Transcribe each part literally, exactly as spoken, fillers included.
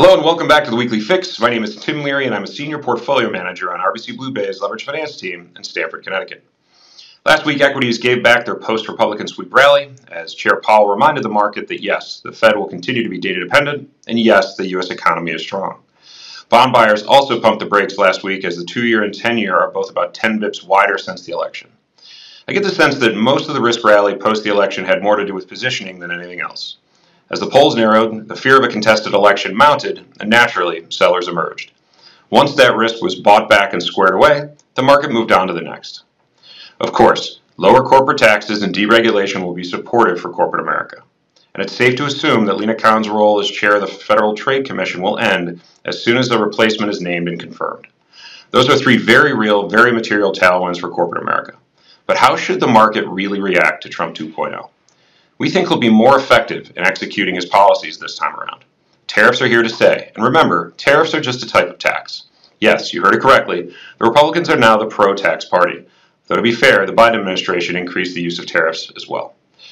Hello and welcome back to the Weekly Fix. My name is Tim Leary and I'm a Senior Portfolio Manager on R B C Blue Bay's Leveraged Finance team in Stamford, Connecticut. Last week, equities gave back their post-Republican sweep rally as Chair Powell reminded the market that yes, the Fed will continue to be data dependent, and yes, the U S economy is strong. Bond buyers also pumped the brakes last week as the two-year and ten-year are both about ten bips wider since the election. I get the sense that most of the risk rally post the election had more to do with positioning than anything else. As the polls narrowed, the fear of a contested election mounted, and naturally, sellers emerged. Once that risk was bought back and squared away, the market moved on to the next. Of course, lower corporate taxes and deregulation will be supportive for corporate America. And it's safe to assume that Lina Khan's role as chair of the Federal Trade Commission will end as soon as the replacement is named and confirmed. Those are three very real, very material tailwinds for corporate America. But how should the market really react to Trump two point oh? We think he'll be more effective in executing his policies this time around. Tariffs are here to stay, and remember, tariffs are just a type of tax. Yes, you heard it correctly, the Republicans are now the pro-tax party, though to be fair, the Biden administration increased the use of tariffs as well.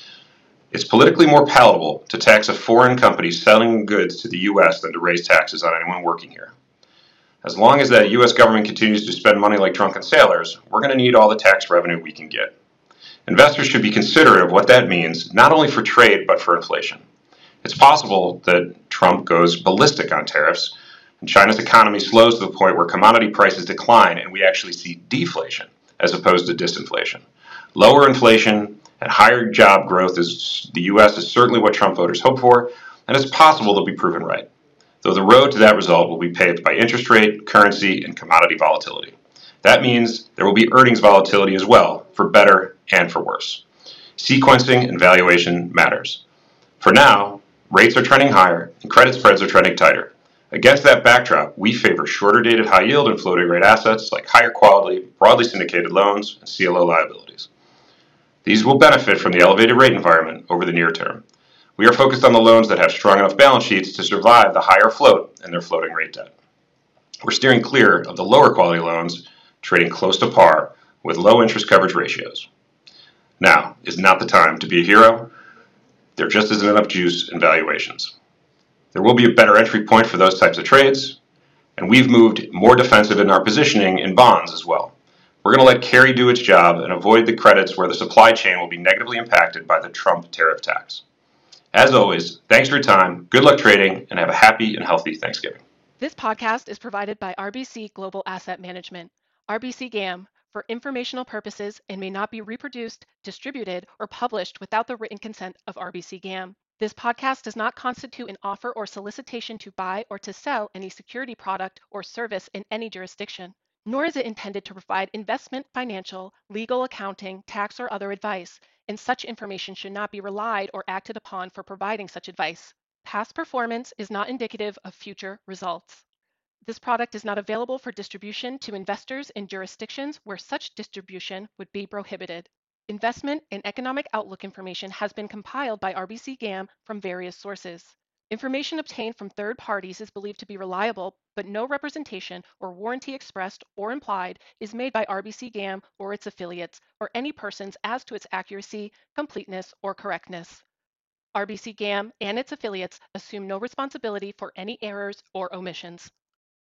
It's politically more palatable to tax a foreign company selling goods to the U S than to raise taxes on anyone working here. As long as the U S government continues to spend money like drunken sailors, we're going to need all the tax revenue we can get. Investors should be considerate of what that means, not only for trade, but for inflation. It's possible that Trump goes ballistic on tariffs, and China's economy slows to the point where commodity prices decline and we actually see deflation, as opposed to disinflation. Lower inflation and higher job growth is the U S is certainly what Trump voters hope for, and it's possible they'll be proven right, though the road to that result will be paved by interest rate, currency, and commodity volatility. That means there will be earnings volatility as well, for better and for worse. Sequencing and valuation matters. For now, rates are trending higher and credit spreads are trending tighter. Against that backdrop, we favor shorter dated high yield and floating rate assets like higher quality, broadly syndicated loans and C L O liabilities. These will benefit from the elevated rate environment over the near term. We are focused on the loans that have strong enough balance sheets to survive the higher float in their floating rate debt. We're steering clear of the lower quality loans, trading close to par with low interest coverage ratios. Now is not the time to be a hero. There just isn't enough juice in valuations. There will be a better entry point for those types of trades, and we've moved more defensive in our positioning in bonds as well. We're going to let carry do its job and avoid the credits where the supply chain will be negatively impacted by the Trump tariff tax. As always, thanks for your time, good luck trading, and have a happy and healthy Thanksgiving. This podcast is provided by R B C Global Asset Management, R B C GAM, for informational purposes and may not be reproduced, distributed, or published without the written consent of R B C GAM. This podcast does not constitute an offer or solicitation to buy or to sell any security product or service in any jurisdiction, nor is it intended to provide investment, financial, legal, accounting, tax, or other advice, and such information should not be relied or acted upon for providing such advice. Past performance is not indicative of future results. This product is not available for distribution to investors in jurisdictions where such distribution would be prohibited. Investment and economic outlook information has been compiled by R B C GAM from various sources. Information obtained from third parties is believed to be reliable, but no representation or warranty expressed or implied is made by R B C GAM or its affiliates or any persons as to its accuracy, completeness, or correctness. R B C GAM and its affiliates assume no responsibility for any errors or omissions.